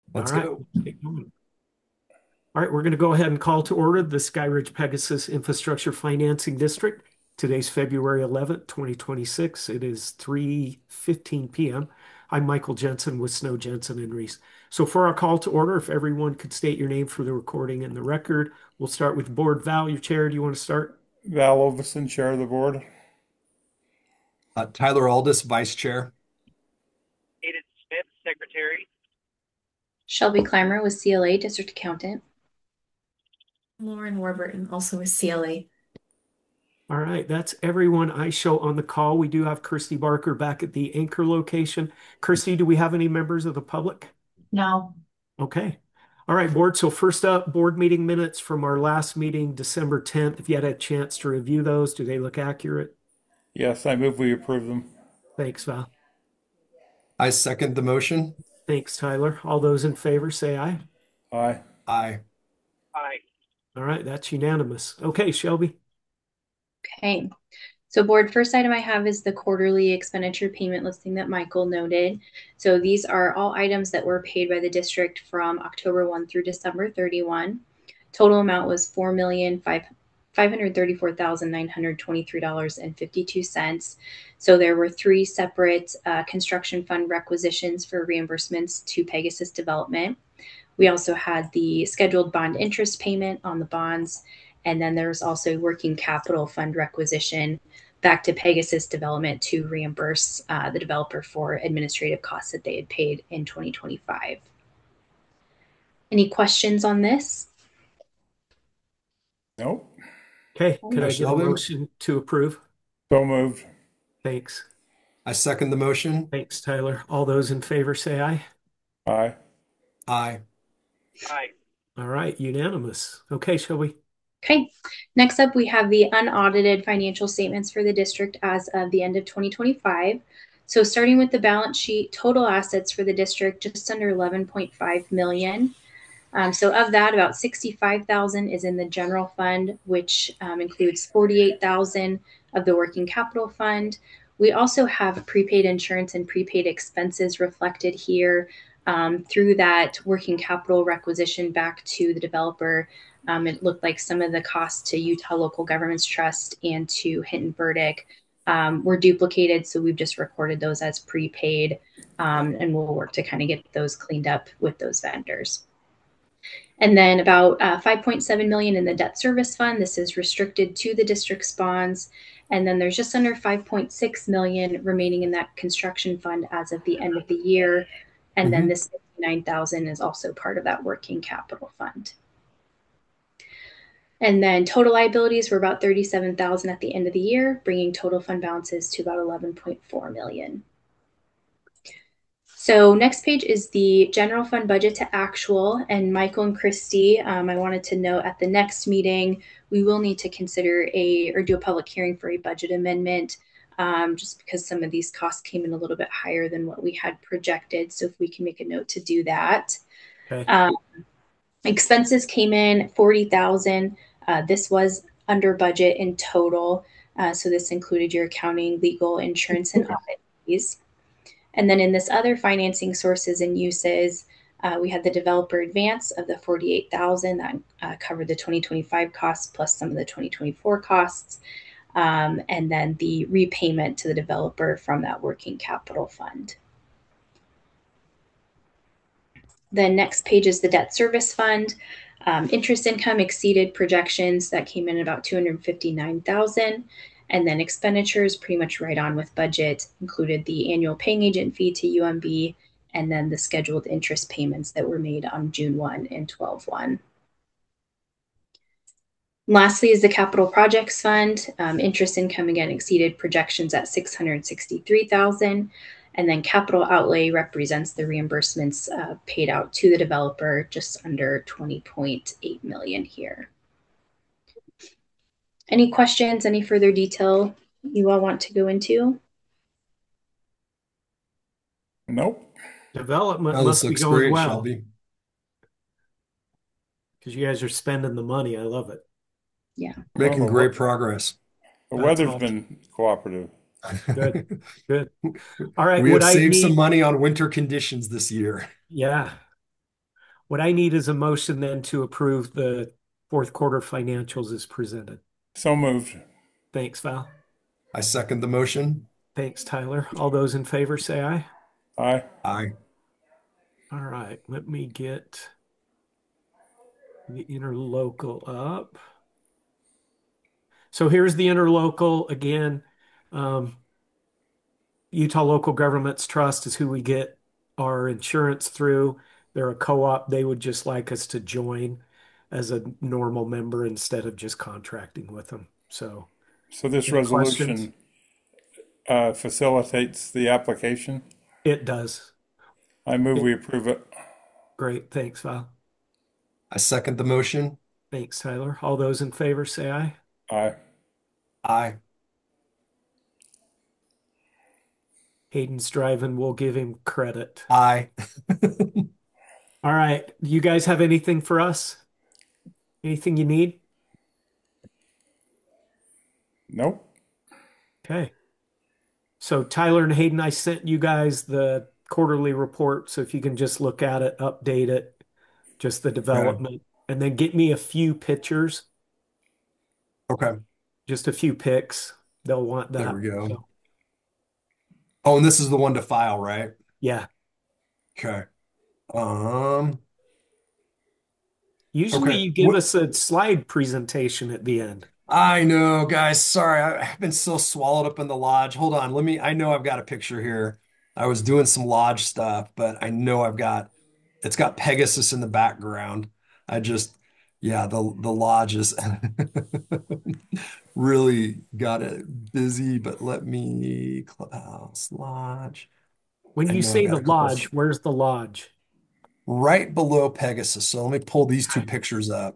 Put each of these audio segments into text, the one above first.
All Let's right. go. All right, we're going to go ahead and call to order the Skyridge Pegasus Infrastructure Financing District. Today's February 11th, 2026. It is 3:15 p.m. I'm Michael Jensen with Snow Jensen and Reese. So for our call to order, if everyone could state your name for the recording and the record, we'll start with Board Val, your chair. Do you want to start? Val Ovison, Chair of the Board. Tyler Aldis, Vice Chair. Hayden Smith, Secretary. Shelby Clymer with CLA, District Accountant. Lauren Warburton, also with CLA. All right, that's everyone I show on the call. We do have Kirsty Barker back at the anchor location. Kirsty, do we have any members of the public? No. Okay. All right, board. So first up, board meeting minutes from our last meeting, December 10th. If you had a chance to review those, do they look accurate? Yes, I move we approve them. Thanks, Val. I second the motion. Thanks, Tyler. All those in favor say aye. Aye. Aye. Aye. All right, that's unanimous. Okay, Shelby. Okay. So board, first item I have is the quarterly expenditure payment listing that Michael noted. So these are all items that were paid by the district from October 1 through December 31. Total amount was $4,534,923.52. So there were three separate construction fund requisitions for reimbursements to Pegasus Development. We also had the scheduled bond interest payment on the bonds, and then there's also working capital fund requisition back to Pegasus Development to reimburse the developer for administrative costs that they had paid in 2025. Any questions on this? Nope. Okay, could I get a Shelby. motion to approve? So moved. Thanks. I second the motion. Thanks, Tyler. All those in favor say aye. Aye. Aye. Aye. All right, unanimous. Okay, Shelby. Okay, next up we have the unaudited financial statements for the district as of the end of 2025. So starting with the balance sheet, total assets for the district just under 11.5 million. So of that, about 65,000 is in the general fund, which includes 48,000 of the working capital fund. We also have prepaid insurance and prepaid expenses reflected here through that working capital requisition back to the developer. It looked like some of the costs to Utah Local Governments Trust and to Hinton Burdick were duplicated. So we've just recorded those as prepaid, and we'll work to kind of get those cleaned up with those vendors. And then about 5.7 million in the debt service fund. This is restricted to the district's bonds. And then there's just under 5.6 million remaining in that construction fund as of the end of the year. And then this 59,000 is also part of that working capital fund. And then total liabilities were about 37,000 at the end of the year, bringing total fund balances to about 11.4 million. So next page is the general fund budget to actual. And Michael and Christy, I wanted to note at the next meeting, we will need to consider do a public hearing for a budget amendment, just because some of these costs came in a little bit higher than what we had projected. So if we can make a note to do that. Okay. Expenses came in 40,000. This was under budget in total. So this included your accounting, legal, insurance, and audit fees. And then in this other financing sources and uses, we had the developer advance of the 48,000 that covered the 2025 costs plus some of the 2024 costs, and then the repayment to the developer from that working capital fund. The next page is the debt service fund. Interest income exceeded projections. That came in about 259,000. And then expenditures pretty much right on with budget, included the annual paying agent fee to UMB, and then the scheduled interest payments that were made on June 1 and 12/1. Lastly is the capital projects fund. Interest income again exceeded projections at 663,000. And then capital outlay represents the reimbursements paid out to the developer, just under 20.8 million here. Any questions, any further detail you all want to go into? Nope. Development Oh, this must be looks going great, well Shelby. because you guys are spending the money. I love it. Yeah. Making Well, great progress. the That's weather's awesome. been cooperative. Good. Good. All right. We What have I saved some need, money on winter conditions this year. yeah. What I need is a motion then to approve the fourth quarter financials as presented. So moved. Thanks, Val. I second the motion. Thanks, Tyler. All those in favor say aye. Aye. Aye. All right, let me get the interlocal up. So here's the interlocal again. Um, Utah Local Governments Trust is who we get our insurance through. They're a co-op. They would just like us to join as a normal member instead of just contracting with them. So, So this any questions? resolution facilitates the application. It does. I move we approve it. Great. Thanks, Val. I second the motion. Thanks, Tyler. All those in favor say aye. Aye. Aye. Hayden's driving. We'll give him credit. Aye. All right. You guys have anything for us? Anything you need? Nope. Okay. So Tyler and Hayden, I sent you guys the quarterly report. So if you can just look at it, update it, just the development, and then get me a few pictures, Okay. just a few pics. They'll want There that. we go. So, Oh, and this is the one to file, right? yeah. Okay. Um, Usually okay. you give us a slide presentation at the end. I know, guys. Sorry, I've been so swallowed up in the lodge. Hold on. I know I've got a picture here. I was doing some lodge stuff, but I know it's got Pegasus in the background. I just, yeah, the lodge is really got it busy, but let me Clubhouse Lodge. When I you know I've say got the a couple lodge, where's the lodge? right below Pegasus. So let me pull these two pictures up.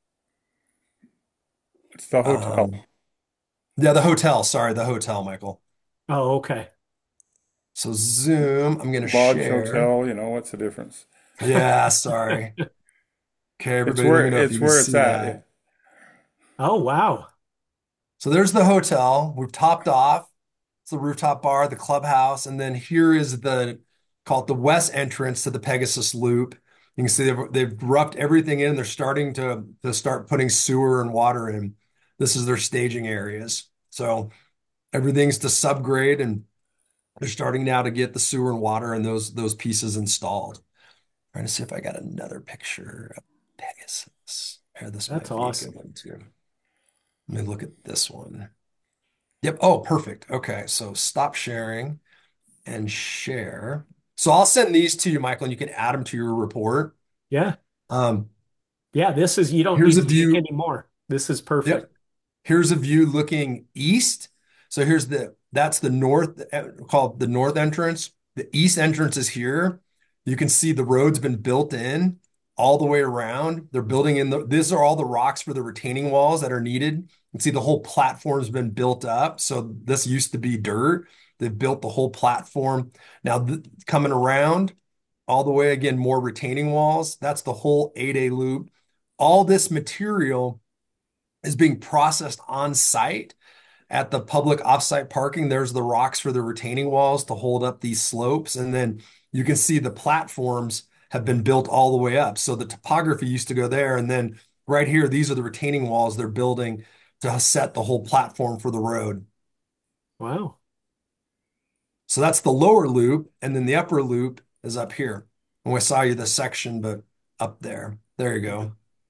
It's the hotel. Yeah, the hotel. Sorry, the hotel, Michael. Oh, okay. So Zoom, I'm going to Lodge, share. hotel, what's the difference? Yeah, sorry. Okay, It's everybody, let where me know if it's you can where it's see at. that. Oh, wow. So there's the hotel. We've topped off. It's the rooftop bar, the clubhouse, and then here is called the west entrance to the Pegasus Loop. You can see they've roughed everything in. They're starting to start putting sewer and water in. This is their staging areas. So everything's to subgrade, and they're starting now to get the sewer and water and those pieces installed. Trying to see if I got another picture of Pegasus. Here, this That's might be a awesome. good one too. Let me look at this one. Yep. Oh, perfect. Okay. So stop sharing and share. So I'll send these to you, Michael, and you can add them to your report. Yeah. Um, Yeah, you don't here's need a to make view. any more. This is perfect. Yep. Here's a view looking east. So that's the north, called the north entrance. The east entrance is here. You can see the road's been built in all the way around. They're building these are all the rocks for the retaining walls that are needed. You can see the whole platform's been built up. So this used to be dirt. They've built the whole platform. Now coming around all the way again, more retaining walls. That's the whole 8A loop. All this material is being processed on site at the public offsite parking. There's the rocks for the retaining walls to hold up these slopes. And then you can see the platforms have been built all the way up. So the topography used to go there. And then right here, these are the retaining walls they're building to set the whole platform for the road. Wow. So that's the lower loop. And then the upper loop is up here. And we saw you the section, but up there. There you go.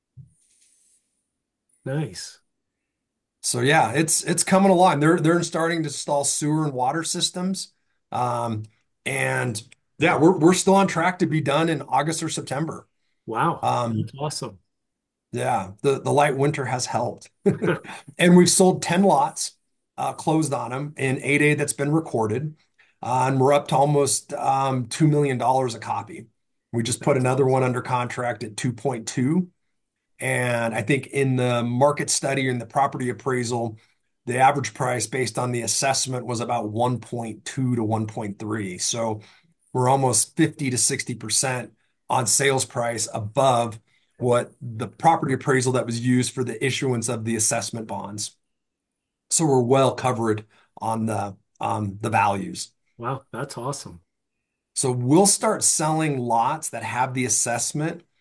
Nice. So yeah, it's coming along. They're starting to install sewer and water systems. And yeah, we're still on track to be done in August or September. Wow. Um, That's awesome. yeah, the light winter has helped. And we've sold 10 lots, closed on them in 8A that's been recorded. And we're up to almost $2 million a copy. We just put another one under contract at 2.2. And I think in the market study and the property appraisal, the average price based on the assessment was about 1.2 to 1.3. So we're almost 50 to 60% on sales price above what the property appraisal that was used for the issuance of the assessment bonds. So we're well covered on the values. Wow. That's awesome. So we'll start selling lots that have the assessment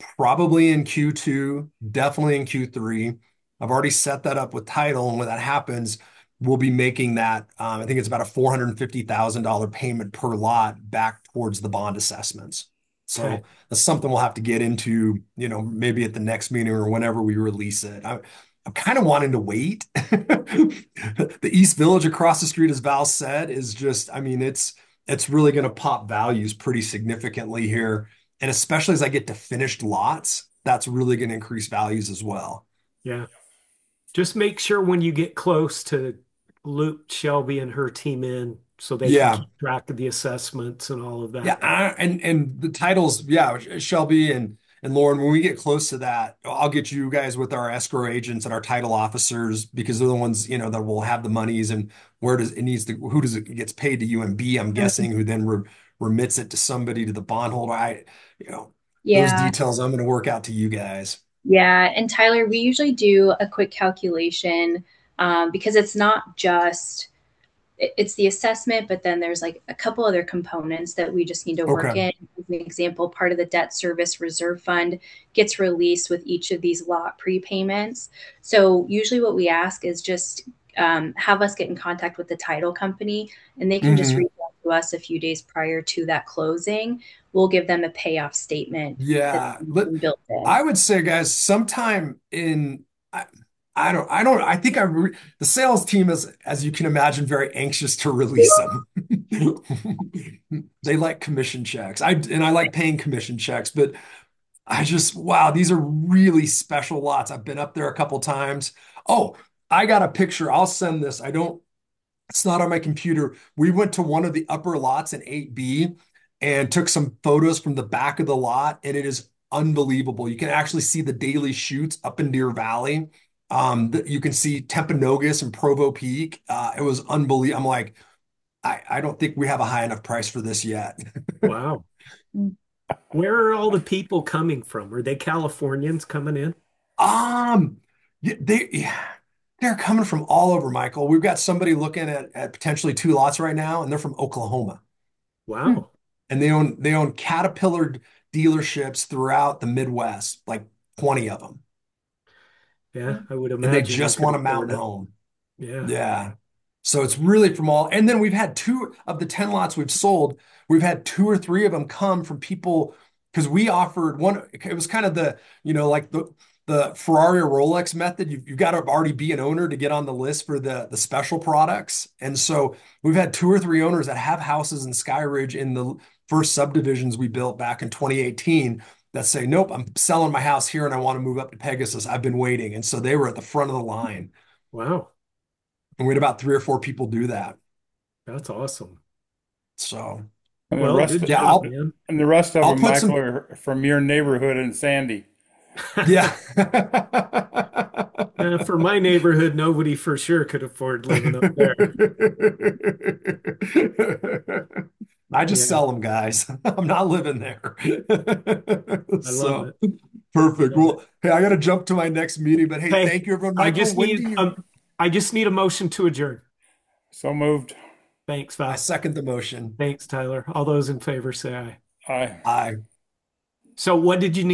probably in Q2, definitely in Q3. I've already set that up with title, and when that happens, we'll be making that. I think it's about a $450,000 payment per lot back towards the bond assessments. Okay. So that's something we'll have to get into, maybe at the next meeting or whenever we release it. I'm kind of wanting to wait. The East Village across the street, as Val said, is just, I mean, it's really going to pop values pretty significantly here. And especially as I get to finished lots, that's really going to increase values as well. Yeah. Just make sure when you get close to loop Shelby and her team in so they can Yeah. keep track of the assessments and all of Yeah. that. And the titles, yeah, Shelby and Lauren, when we get close to that, I'll get you guys with our escrow agents and our title officers because they're the ones, that will have the monies and who does it gets paid to UMB, I'm guessing, who then remits it to somebody to the bondholder. You know, those Yeah. details I'm going to work out to you guys. Yeah. And Tyler, we usually do a quick calculation because it's not just it's the assessment, but then there's like a couple other components that we just need to work Okay. in. As an example, part of the debt service reserve fund gets released with each of these lot prepayments. So usually what we ask is just have us get in contact with the title company and they can just Hmm. reach out to us a few days prior to that closing. We'll give them a payoff statement that's Yeah. built in. I would say, guys, sometime in I think the sales team is, as you can imagine, very anxious to release them. They like commission checks. I like paying commission checks, but wow, these are really special lots. I've been up there a couple times. Oh, I got a picture. I'll send this. It's not on my computer. We went to one of the upper lots in 8B and took some photos from the back of the lot, and it is unbelievable. You can actually see the daily shoots up in Deer Valley. You can see Timpanogos and Provo Peak. It was unbelievable. I'm like, I don't think we have a high enough price for this yet. Wow. Where are all the people coming from? Are they Californians coming in? Um, yeah, they're coming from all over, Michael. We've got somebody looking at potentially two lots right now, and they're from Oklahoma. Wow. And they own Caterpillar dealerships throughout the Midwest, like 20 of them. Yeah, I would And they imagine they just could want a afford mountain it. home. Yeah. Yeah. So it's really from all. And then we've had two of the 10 lots we've sold, we've had two or three of them come from people because we offered one. It was kind of like the Ferrari or Rolex method. You've got to already be an owner to get on the list for the special products. And so we've had two or three owners that have houses in Sky Ridge in the first subdivisions we built back in 2018 that say, nope, I'm selling my house here and I want to move up to Pegasus. I've been waiting. And so they were at the front of the line. Wow. And we had about three or four people do that. That's awesome. So And the Well, rest, good yeah, job, man. and the rest of I'll them, put Michael, some, are from your neighborhood in Sandy. yeah. For my neighborhood, nobody for sure could afford living up there. I just Yeah, sell them, guys. I'm not living there. I love So it. perfect. Love it. Well, hey, I got to jump to my next meeting, but hey, Hey, thank you, everyone. I Michael, just when do need you? I just need a motion to adjourn. So moved. Thanks, I Val. second the motion. Thanks, Tyler. All those in favor say aye. Aye. I So what did you need?